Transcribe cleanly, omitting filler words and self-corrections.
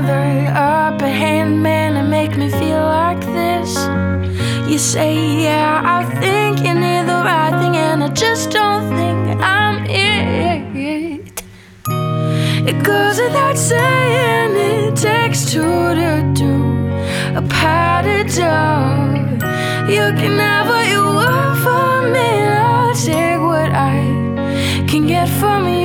another upper hand man and make me feel like this. You say, yeah, I think you need the right thing, and I just don't think I'm it. It goes without saying, it takes two to do a party dog. You can have what you want from me, I'll take what I can get from you.